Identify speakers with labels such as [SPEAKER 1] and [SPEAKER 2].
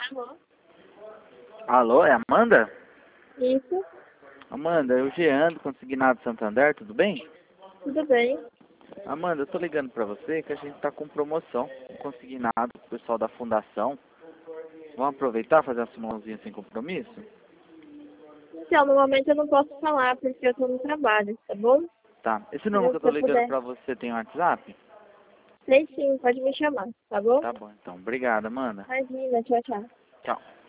[SPEAKER 1] Alô?
[SPEAKER 2] Alô, é Amanda?
[SPEAKER 1] Isso,
[SPEAKER 2] Amanda, eu Jean do Consignado Santander, tudo bem?
[SPEAKER 1] tudo bem.
[SPEAKER 2] Amanda, eu tô ligando pra você que a gente tá com promoção, um consignado pro pessoal da fundação. Vamos aproveitar e fazer uma simulaçãozinha sem compromisso?
[SPEAKER 1] Então, no momento eu não posso falar porque eu tô no trabalho, tá bom?
[SPEAKER 2] Tá. Esse
[SPEAKER 1] Se
[SPEAKER 2] número que eu tô
[SPEAKER 1] você
[SPEAKER 2] ligando
[SPEAKER 1] puder.
[SPEAKER 2] pra você tem WhatsApp?
[SPEAKER 1] Sei sim, pode me chamar, tá bom?
[SPEAKER 2] Tá bom, então. Obrigado, Amanda.
[SPEAKER 1] Imagina, tchau, tchau.
[SPEAKER 2] Tchau.